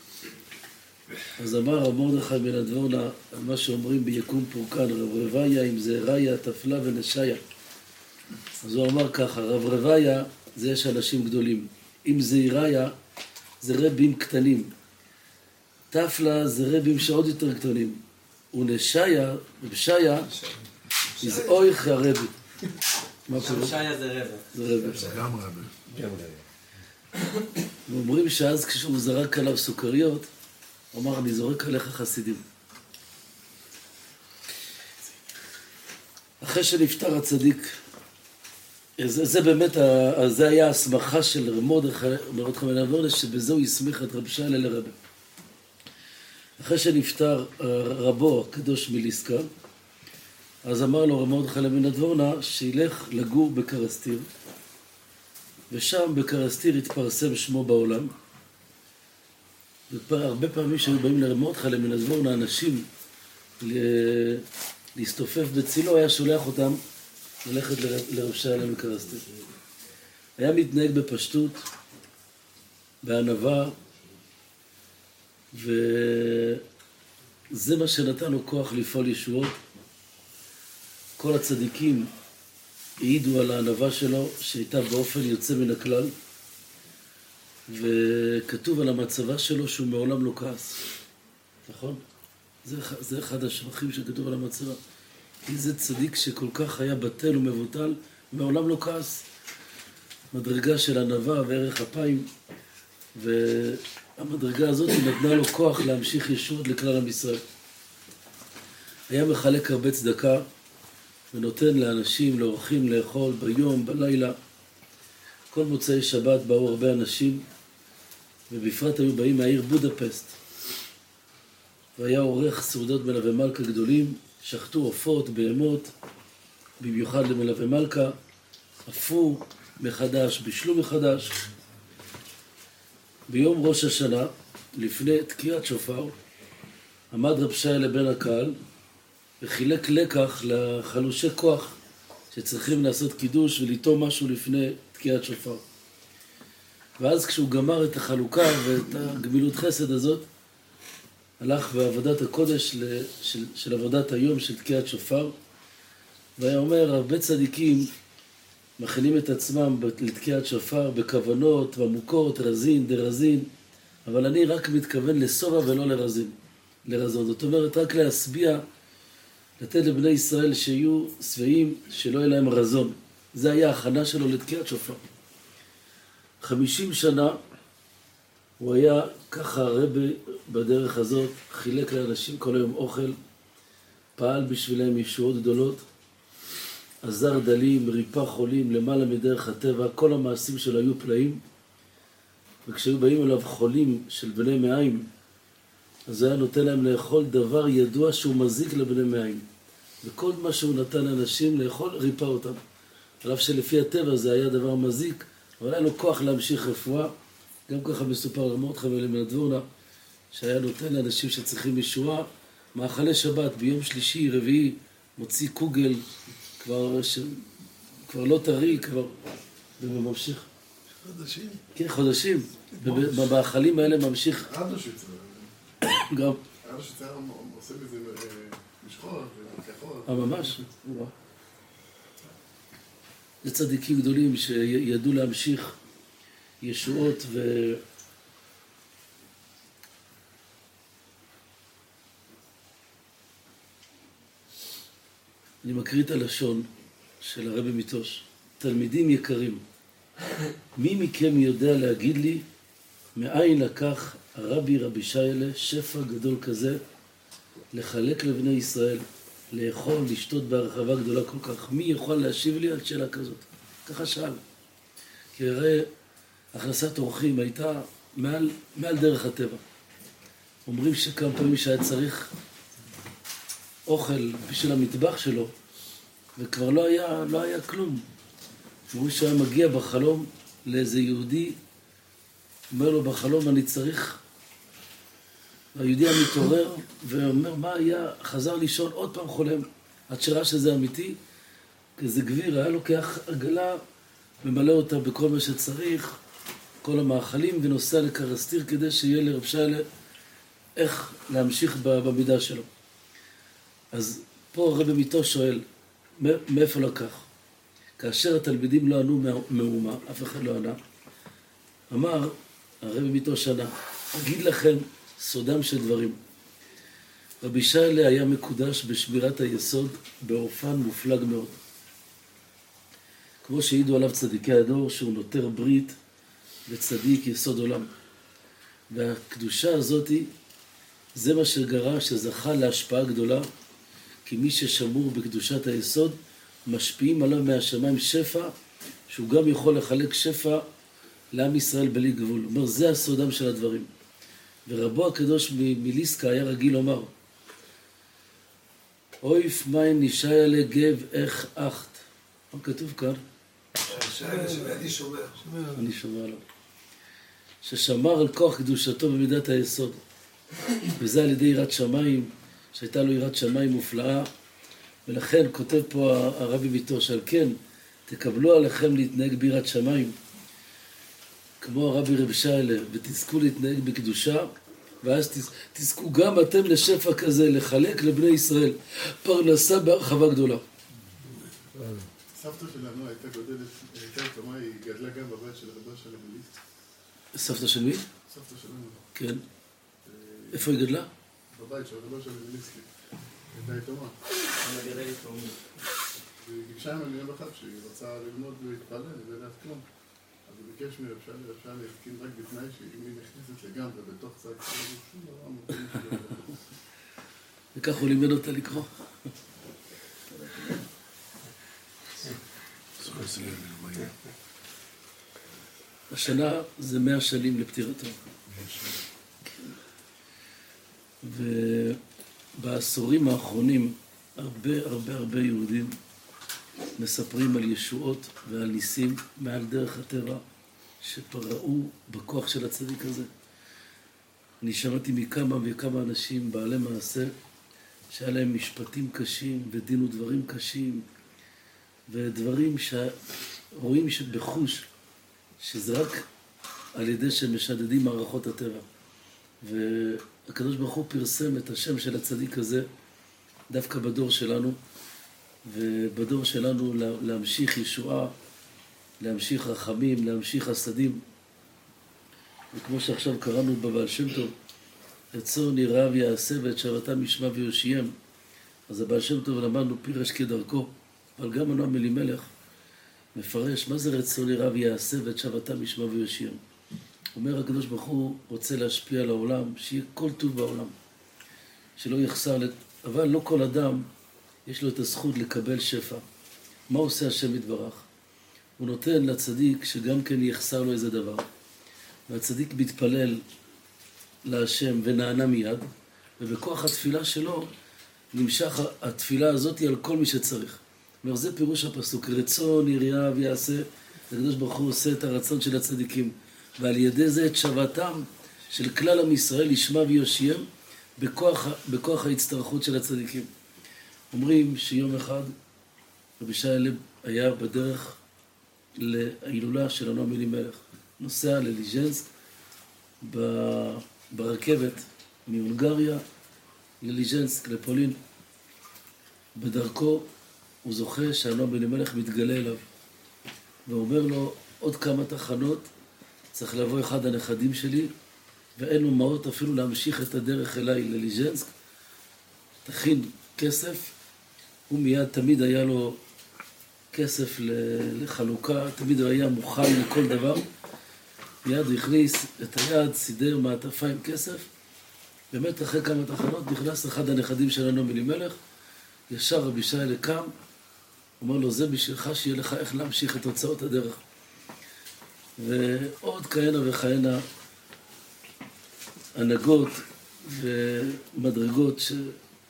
אז אמר רב מרדכי מן הדבורנה, על מה שאומרים ביקום פורקן, רב רביה, אם זה ריה, תפלה ונשיה. אז הוא אמר ככה, רב רביה זה יש אנשים גדולים. אם זה ריה, זה רבים קטנים. תפלה זה רבים שעוד יותר קטנים. ונשיה, ובשיה, זה אויך הרבי. מה קורה? שיה זה רבע. זה רבי. גם רבי. ואומרים שאז כשהוא זרק עליו סוכריות, הוא אמר, אני זורק עליך חסידים. אחרי שנפטר הצדיק, זה, זה באמת, זה היה ההסמכה של מרדכי מן הדבורנה, שבזה הוא הסמיך את רב שיילה לרבי. אחרי שנפטר רבו הקדוש מליסקה, אז אמר לו רב מרדכי מן הדבורנה שילך לגור בקרסטיר, ושם בקרסטיר התפרסם שמו בעולם. והרבה פעמים שהיו באים לרב מרדכי מן הדבורנה אנשים להסתופף בצילו, היה שולח אותם ללכת לרב שיילה מקרסטיר. היה מתנהג בפשטות, בענווה, וזה מה שנתן לו כוח לפעול ישועות. כל הצדיקים העידו על הענווה שלו, שהייתה באופן יוצא מן הכלל, וכתוב על המצבה שלו שהוא מעולם לא כעס. נכון? זה, זה אחד השבחים שכתוב על המצבה. כי זה צדיק שכל כך היה בטל ומבוטל, מעולם לא כעס. מדרגה של ענווה וערך אפיים, והמדרגה הזאת נתנה לו כוח להמשיך ישועות לכלל עם ישראל. היה מחלק הרבה צדקה, ונותן לאנשים, לאורחים לאכול ביום, בלילה. כל מוצאי שבת באו הרבה אנשים, ובפרט היו באים מהעיר בודפסט. והיה עורך סעודות מלווה מלכה גדולים, שחטו עופות, בהמות, במיוחד למלווה מלכה, אפו מחדש, בישלו מחדש. ביום ראש השנה, לפני תקיעת שופר, עמד רב שיילה בן הקהל, וחילק לקח לחלושי כוח שצריכים לעשות קידוש ולטום משהו לפני תקיעת שופר. ואז כשהוא גמר את החלוקה ואת הגמילות חסד הזאת, הלך בעבודת הקודש של, של עבודת היום של תקיעת שופר, והיה אומר, הרבה צדיקים מכינים את עצמם לתקיעת שופר בכוונות עמוקות, רזין, דרזין, אבל אני רק מתכוון לסורה ולא לרזין, לרזון. זאת אומרת, רק להסביע, לתת לבני ישראל שיהיו שבעים, שלא יהיה להם רזון. זה היה ההכנה שלו לתקיעת שופר. חמישים שנה הוא היה ככה רבי בדרך הזאת, חילק לאנשים כל היום אוכל, פעל בשבילם ישועות גדולות, עזר דלים, ריפא חולים, למעלה מדרך הטבע, כל המעשים שלו היו פלאים, וכשהיו באים אליו חולים של בני מעיים, אז היה נותן להם לאכול דבר ידוע שהוא מזיק לבני מעיים. וכל מה שהוא נתן לאנשים לאכול, ריפא אותם. על אף שלפי הטבע זה היה דבר מזיק, אבל היה לו כוח להמשיך רפואה. גם ככה מסופר על מרדכי מן הדבורנה, שהיה נותן לאנשים שצריכים ישועה, מאכלי שבת ביום שלישי, רביעי, מוציא קוגל, כבר, ש... כבר לא טרי, כבר, וממשיך. חודשים? כן, חודשים. ובמאכלים האלה ממשיך. עד השיצר. גם. עד השיצר עושה בזה משחות וכחול. אה, ממש. זה צדיקים גדולים שידעו להמשיך ישועות ו... אני מקריא את הלשון של הרבי מיטוש. תלמידים יקרים, מי מכם יודע להגיד לי מאין לקח הרבי רבי שיילה שפע גדול כזה לחלק לבני ישראל, לאכול, לשתות בהרחבה גדולה כל כך? מי יכול להשיב לי על שאלה כזאת? ככה שאל. כי הרי הכנסת אורחים הייתה מעל, מעל דרך הטבע. אומרים שכמה פעמים שהיה צריך אוכל בשביל המטבח שלו, וכבר לא היה, לא היה כלום. אומרים שהוא היה מגיע בחלום לאיזה יהודי, אומר לו בחלום, אני צריך... והיהודי המתעורר ואומר, מה היה? חזר לישון, עוד פעם חולם, עד שראה שזה אמיתי. כזה גביר, היה לוקח עגלה ממלא אותה בכל מה שצריך, כל המאכלים, ונוסע לקרסטיר כדי שיהיה לרב שיילה איך להמשיך במידה שלו. אז פה הרב מיתו שואל, מאיפה לקח? כאשר התלמידים לא ענו מאומה, אף אחד לא ענה, אמר הרב מיתו שנה, אגיד לכם סודם של דברים. רבי שיילה היה מקודש בשמירת היסוד באופן מופלג מאוד. כמו שהעידו עליו צדיקי הדור, שהוא נותר ברית וצדיק יסוד עולם. והקדושה הזאת, זה מה שגרם שזכה להשפעה גדולה, כי מי ששמור בקדושת היסוד, משפיעים עליו מהשמיים שפע, שהוא גם יכול לחלק שפע לעם ישראל בלי גבול. אומר, זה הסודם של הדברים. ורבו הקדוש מ- מליסקה היה רגיל לומר, אויף מיין נשאיה לגב איך אחת. מה כתוב כאן? שיילה שבאתי שומר. אני שומר לו. ששמר על כוח קדושתו במידת היסוד. וזה על ידי יראת שמיים, שהייתה לו יראת שמיים מופלאה. ולכן כותב פה הרבי מיתו, שעל כן תקבלו עליכם להתנהג ביראת שמיים, כמו הרבי רב שיילה, ותזכו להתנהג בקדושה, ואז תזכו גם אתם לשפע כזה, לחלק לבני ישראל פרנסה בהרחבה גדולה. סבתא שלנו הייתה גודלת, הייתה יתומה, היא גדלה גם בבית של רבו של המליסט. סבתא של מי? סבתא שלנו. כן. איפה היא גדלה? בבית של רבו של המליסט. הייתה יתומה. מגדל יתומים. והיא ביקשה ממנו יום אחד שהיא רוצה ללמוד ולהתפלל ולדעת כלום. אז הוא ביקש מרב שיילה, רב שיילה הסכים רק בתנאי שאם היא נכנסת לגמרי בתוך צד כלום, שום דבר מותרים שלו. וכך הוא לימד אותה לקרוא. השנה זה מאה שנים לפטירתו. ובעשורים האחרונים הרבה הרבה הרבה יהודים מספרים על ישועות ועל ניסים מעל דרך הטבע שפראו בכוח של הצדיק הזה. אני שמעתי מכמה וכמה אנשים בעלי מעשה שהיה להם משפטים קשים ודין ודברים קשים ודברים שרואים שבחוש שזה רק על ידי שמשדדים מערכות הטבע. והקדוש ברוך הוא פרסם את השם של הצדיק הזה דווקא בדור שלנו, ובדור שלנו להמשיך ישועה, להמשיך רחמים, להמשיך חסדים. וכמו שעכשיו קראנו בבעל שם טוב, רצון יראה ויעשה ואת שבתם ישמע ויושיים. אז הבעל שם טוב למדנו פירש כדרכו, אבל גם הנועם אלימלך מפרש מה זה רצון יראה ויעשה ואת שבתם ישמע ויושיים. אומר הקדוש ברוך הוא רוצה להשפיע על העולם, שיהיה כל טוב בעולם, שלא יחסר, לת... אבל לא כל אדם יש לו את הזכות לקבל שפע. מה עושה השם יתברך? הוא נותן לצדיק שגם כן יחסר לו איזה דבר. והצדיק מתפלל להשם ונענה מיד, ובכוח התפילה שלו נמשך התפילה הזאת על כל מי שצריך. אומר, זה פירוש הפסוק, רצון יראה ויעשה, הקדוש ברוך הוא עושה את הרצון של הצדיקים, ועל ידי זה את שבתם של כלל עם ישראל ישמע ויושיים בכוח, בכוח ההצטרכות של הצדיקים. אומרים שיום אחד רבי שיילה היה בדרך להילולה של הנועם אלימלך, נוסע לליז'נסק ברכבת מהונגריה לליז'נסק, לפולין. בדרכו הוא זוכה שהנועם אלימלך מתגלה אליו ואומר לו, עוד כמה תחנות צריך לבוא אחד הנכדים שלי ואין לו מעות אפילו להמשיך את הדרך אליי לליז'נסק, תכין כסף. הוא מיד תמיד היה לו כסף לחלוקה, תמיד הוא היה מוכן לכל דבר. מיד הוא הכניס את היד, סידר מעטפה עם כסף. באמת אחרי כמה תחנות נכנס אחד הנכדים שלנו מלימלך, ישר רבי שיילה קם, אומר לו, זה בשבילך שיהיה לך איך להמשיך את הוצאות הדרך. ועוד כהנה וכהנה הנהגות ומדרגות ש...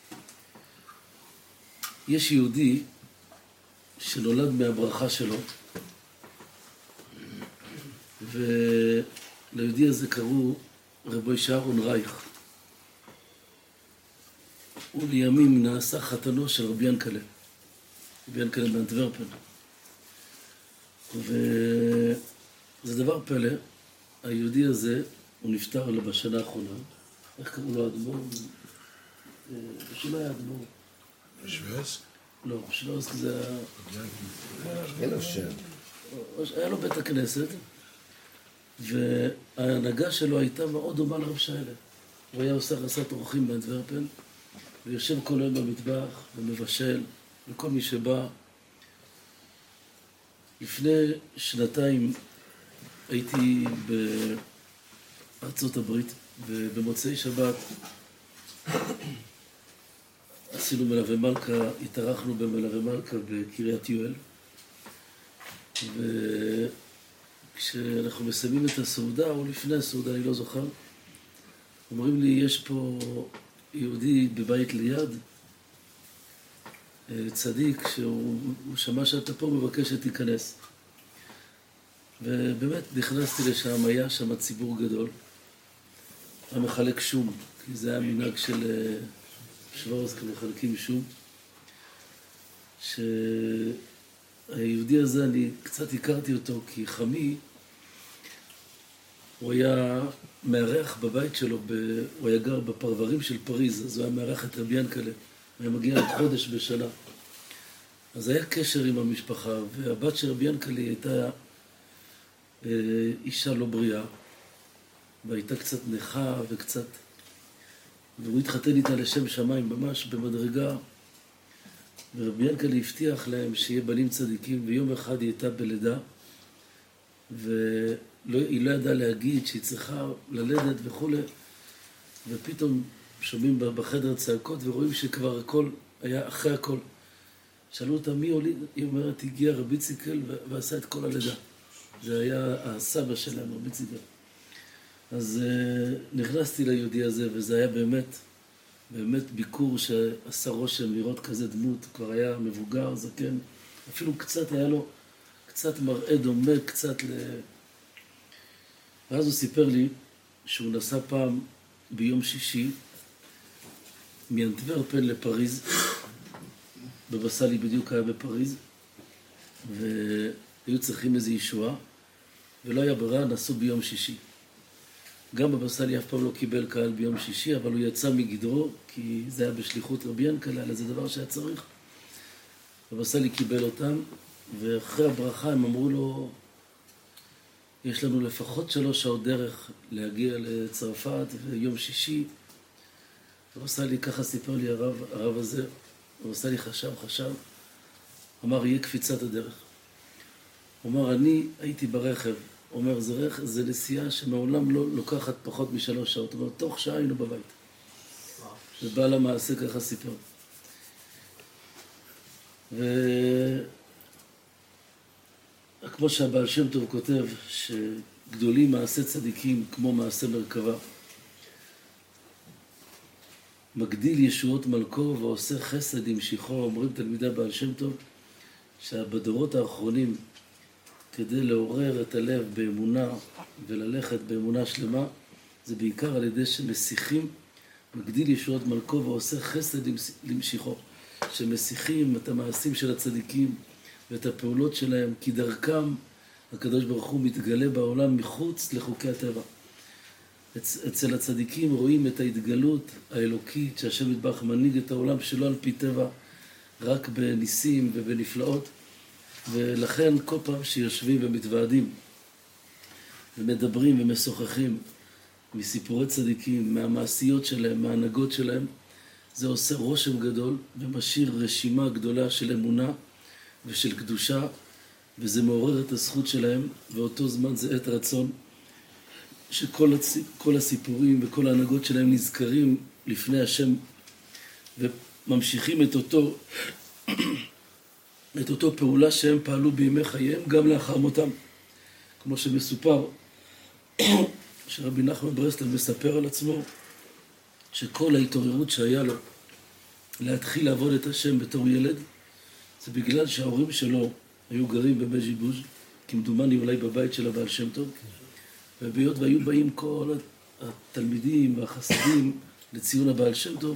יש יהודי שנולד מהברכה שלו, וליהודי הזה קראו רבי אהרון רייך. הוא לימים נעשה חתנו של רבי ינקלה, רבי ינקלה באנטוורפן. וזה דבר פלא, היהודי הזה, הוא נפטר לו בשנה האחרונה, איך קראו לו האדמו"ר? שלא היה אדמו"ר. שווייס? לא, שווייס זה... אין לו שם. היה לו בית הכנסת, וההנהגה שלו הייתה מאוד דומה לרב שיילה. הוא היה עושה רסת אורחים באנטוורפן, ויושב כל היום במטבח ומבשל לכל מי שבא. לפני שנתיים הייתי בארצות הברית, ובמוצאי שבת עשינו מלווה מלכה, התארחנו במלווה מלכה בקריית יואל, וכשאנחנו מסיימים את הסעודה, או לפני הסעודה, אני לא זוכר, אומרים לי, יש פה יהודי בבית ליד, צדיק, שהוא שמע שאתה פה מבקש שתיכנס. ובאמת נכנסתי לשם, היה שם ציבור גדול, היה מחלק שום, כי זה היה מנהג של שוורס, כי מחלקים שום, שהיהודי הזה, אני קצת הכרתי אותו, כי חמי, הוא היה מארח בבית שלו, ב... הוא היה גר בפרברים של פריז, אז הוא היה מארח את רבי ינקלה, הוא היה מגיע לחודש בשנה. אז היה קשר עם המשפחה, והבת של רבי ינקלה הייתה אה, אישה לא בריאה, והייתה קצת נכה וקצת... והוא התחתן איתה לשם שמיים, ממש במדרגה, ורבי ינקלה הבטיח להם שיהיה בנים צדיקים, ויום אחד היא הייתה בלידה, והיא לא ידעה להגיד שהיא צריכה ללדת וכו', ופתאום שומעים בחדר צעקות ורואים שכבר הכל היה אחרי הכל. שאלו אותה מי הוליד, היא אומרת, הגיע רבי ציקל ועשה את כל הלידה. זה היה הסבא שלהם, רבי ציקל. אז uh, נכנסתי ליהודי הזה, וזה היה באמת, באמת ביקור שעשה רושם לראות כזה דמות, כבר היה מבוגר, זקן, אפילו קצת היה לו, קצת מראה דומה, קצת ל... ואז הוא סיפר לי שהוא נסע פעם ביום שישי מאנטוורפן לפריז, בבא סאלי בדיוק היה בפריז, והיו צריכים איזו ישועה, ולא היה ברירה, נסעו ביום שישי. גם בבא סאלי אף פעם לא קיבל קהל ביום שישי, אבל הוא יצא מגדרו, כי זה היה בשליחות רבי ינקלה, אלא זה דבר שהיה צריך. בבא סאלי קיבל אותם, ואחרי הברכה הם אמרו לו, יש לנו לפחות שלוש שעות דרך להגיע לצרפת, ויום שישי. בבא סאלי, ככה סיפר לי הרב, הרב הזה, בבא סאלי חשב, חשב, אמר, יהיה קפיצת הדרך. הוא אמר, אני הייתי ברכב, הוא אומר, זה, רכ... זה נסיעה שמעולם לא לוקחת פחות משלוש שעות. הוא אומר, תוך שעה היינו בבית. ובעל המעשה ככה סיפר. וכמו שהבעל שם טוב כותב, שגדולים מעשה צדיקים כמו מעשה מרכבה, מגדיל ישועות מלכו ועושה חסד עם שיחו. אומרים תלמידי הבעל שם טוב, שבדורות האחרונים, כדי לעורר את הלב באמונה וללכת באמונה שלמה, זה בעיקר על ידי שמסיחים, מגדיל ישועות מלכו ועושה חסד למשיכו, שמסיחים את המעשים של הצדיקים ואת הפעולות שלהם, כי דרכם הקדוש ברוך הוא מתגלה בעולם מחוץ לחוקי הטבע. אצל הצדיקים רואים את ההתגלות האלוקית שהשם יתברך מנהיג את העולם שלא על פי טבע, רק בניסים ובנפלאות. ולכן כל פעם שיושבים ומתוועדים ומדברים ומשוחחים מסיפורי צדיקים, מהמעשיות שלהם, מההנהגות שלהם, זה עושה רושם גדול ומשאיר רשימה גדולה של אמונה ושל קדושה, וזה מעורר את הזכות שלהם, ואותו זמן זה עת רצון שכל הצ... כל הסיפורים וכל ההנהגות שלהם נזכרים לפני השם וממשיכים את אותו את אותו פעולה שהם פעלו בימי חייהם גם לאחר מותם. כמו שמסופר, שרבי נחמן ברסלב מספר על עצמו, שכל ההתעוררות שהיה לו להתחיל לעבוד את השם בתור ילד, זה בגלל שההורים שלו היו גרים במז'יבוז', כמדומני אולי בבית של הבעל שם טוב, וביות והיו באים כל התלמידים והחסידים לציון הבעל שם טוב,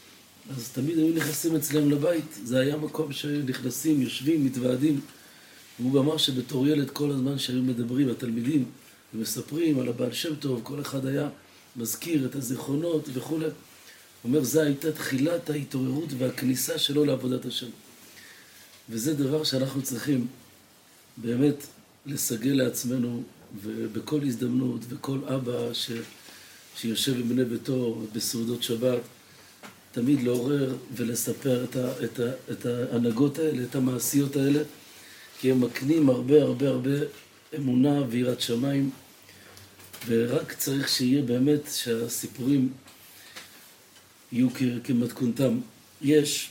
אז תמיד היו נכנסים אצלם לבית. זה היה מקום שנכנסים, יושבים, מתוועדים, והוא אמר שבתור ילד כל הזמן שהיו מדברים, התלמידים, ומספרים על הבעל שם טוב, כל אחד היה מזכיר את הזיכרונות וכו'. הוא אומר, זו הייתה תחילת ההתעוררות והכניסה שלו לעבודת השם. וזה דבר שאנחנו צריכים באמת לסגל לעצמנו, ובכל הזדמנות, וכל אבא ש... שיושב עם בני ביתו בסעודות שבת, תמיד לעורר ולספר את, ה... את, ה... את ההנהגות האלה, את המעשיות האלה, כי הם מקנים הרבה הרבה הרבה אמונה ויראת שמיים, ורק צריך שיהיה באמת שהסיפורים יהיו כמתכונתם. יש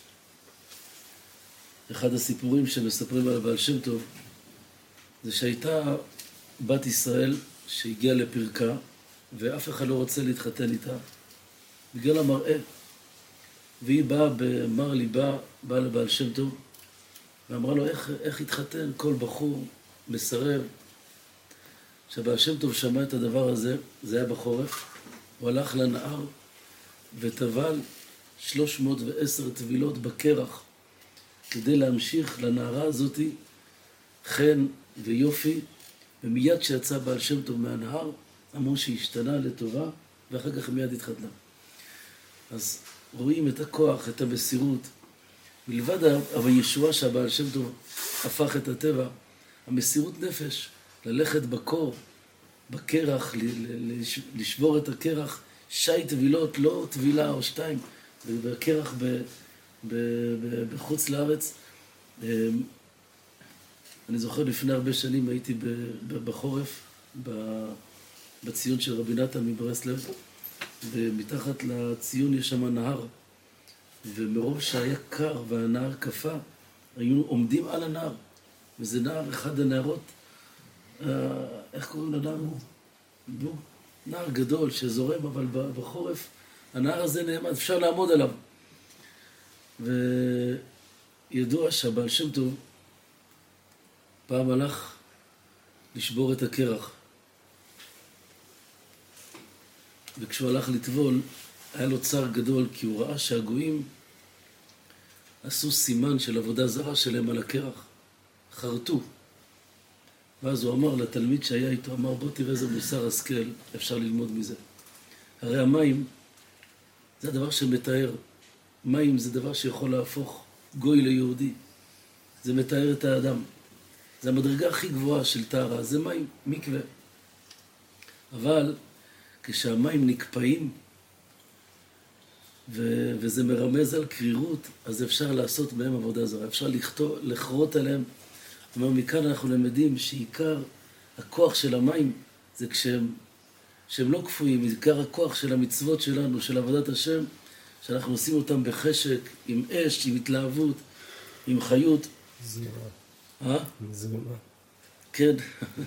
אחד הסיפורים שמספרים על הבעל שם טוב, זה שהייתה בת ישראל שהגיעה לפרקה, ואף אחד לא רוצה להתחתן איתה, בגלל המראה. והיא באה במר ליבה, באה לבעל שם טוב, ואמרה לו, איך, איך התחתן? כל בחור מסרב. כשבעל שם טוב שמע את הדבר הזה, זה היה בחורף, הוא הלך לנהר וטבל שלוש מאות ועשר טבילות בקרח, כדי להמשיך לנערה הזאת חן ויופי, ומיד כשיצא בעל שם טוב מהנהר, אמרו שהשתנה לטובה, ואחר כך מיד התחתנה. אז רואים את הכוח, את המסירות, מלבד הישועה שהבעל שם טוב הפך את הטבע, המסירות נפש, ללכת בקור, בקרח, לשבור את הקרח, שי טבילות, לא טבילה או שתיים, בקרח ב, ב, ב, בחוץ לארץ. אני זוכר לפני הרבה שנים הייתי בחורף, בציון של רבי נתן מברסלב, ומתחת לציון יש שם נהר, ומרוב שהיה קר והנהר קפה, היו עומדים על הנהר, וזה נהר, אחד הנהרות, איך קוראים לנהר? בו, נהר גדול שזורם, אבל בחורף הנהר הזה נעמד, אפשר לעמוד עליו. וידוע שהבעל שם טוב פעם הלך לשבור את הקרח, וכשהוא הלך לטבול היה לו צער גדול, כי הוא ראה שהגויים עשו סימן של עבודה זרה שלהם על הקרח, חרטו. ואז הוא אמר לתלמיד שהיה איתו, אמר, בוא תראה איזה מוסר השכל אפשר ללמוד מזה. הרי המים זה הדבר שמתאר. מים זה דבר שיכול להפוך גוי ליהודי. זה מתאר את האדם. זה המדרגה הכי גבוהה של טהרה, זה מים, מקווה. אבל כשהמים נקפאים, ו- וזה מרמז על קרירות, אז אפשר לעשות מהם עבודה זרה. אפשר לכתוב, לחרות עליהם. זאת אומרת, מכאן אנחנו למדים שעיקר הכוח של המים זה כשהם שהם לא כפויים, עיקר הכוח של המצוות שלנו, של עבודת השם, שאנחנו עושים אותם בחשק, עם אש, עם התלהבות, עם חיות. זמרה. אה? זמרה. כן.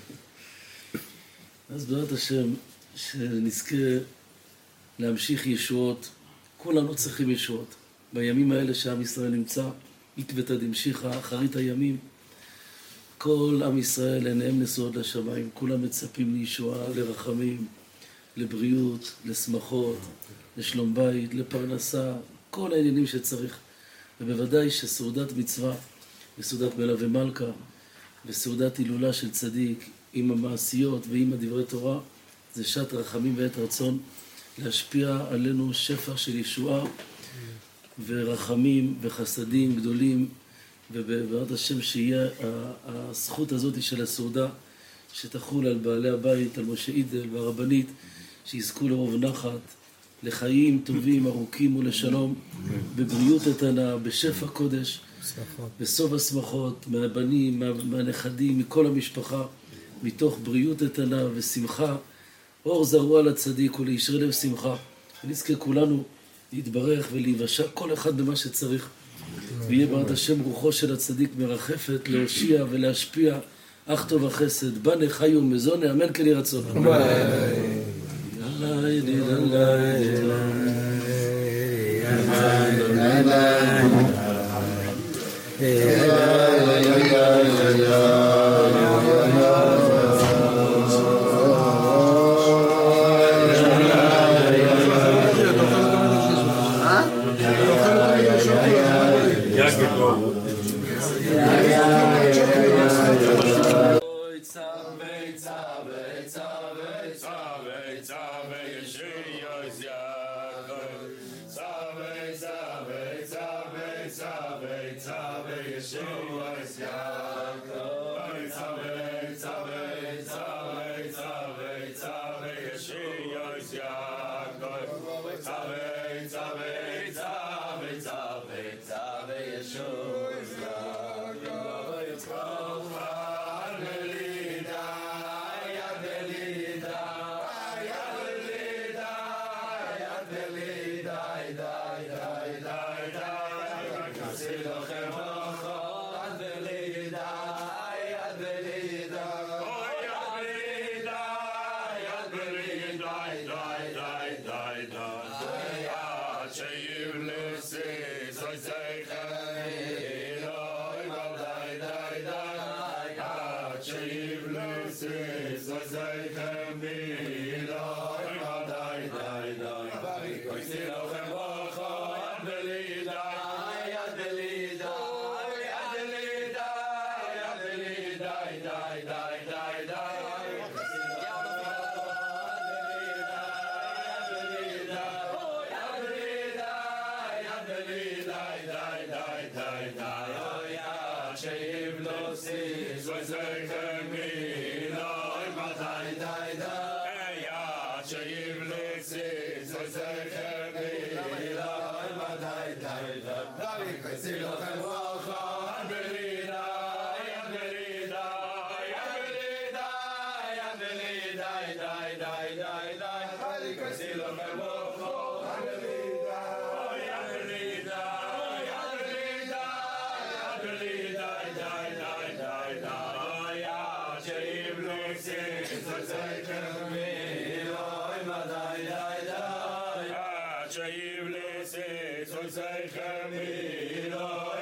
אז בעזרת השם, שנזכה להמשיך ישועות, כולנו צריכים ישועות. בימים האלה שעם ישראל נמצא, עקבתא דמשיחא, אחרית הימים, כל עם ישראל עיניהם נשואות לשמיים, כולם מצפים לישועה, לרחמים, לבריאות, לשמחות, לשלום בית, לפרנסה, כל העניינים שצריך. ובוודאי שסעודת מצווה וסעודת מלווה מלכה וסעודת הילולה של צדיק עם המעשיות ועם הדברי תורה, זה שעת רחמים ועת רצון להשפיע עלינו שפע של ישועה ורחמים וחסדים גדולים, ובעזרת השם שיהיה הזכות הזאת של הסעודה שתחול על בעלי הבית, על משה אידל והרבנית, שיזכו לרוב נחת, לחיים טובים, ארוכים ולשלום, בבריאות איתנה, בשפע קודש, בסוף השמחות, מהבנים, מה, מהנכדים, מכל המשפחה, מתוך בריאות איתנה ושמחה, אור זרוע לצדיק ולישרי לב שמחה, ונזכה כולנו להתברך ולהיוושע כל אחד במה שצריך, ויהיה בעזרת השם רוחו של הצדיק מרחפת להושיע ולהשפיע, אך טוב החסד, בנה חיו מזונה, אמן כן יהי רצון. Yeah, tzavei Yeshuas Yaakov. Tzavei, tzavei, tzavei, tzavei, tzavei Yeshuas Yaakov. Tzavei, tzavei, tzavei, tzavei, tzavei Yeshuas Yaakov. Yad belida, yad belida, yad belida, yad belida, dai, dai, dai, dai, kasi lochem ocho, yad belida, yad belida, yad belida, yad belida, dai, dai, dai, dai, yad sheyiv lesi, soy seichem, Eloi, dai, dai, dai, yad sheyiv lesi, soy seichem, Eloi, dai, dai, dai, kasi lochem ocho, yad belida, yad belida, yad belida, yad belida, dai, dai, dai, dai, kasi lochem Say,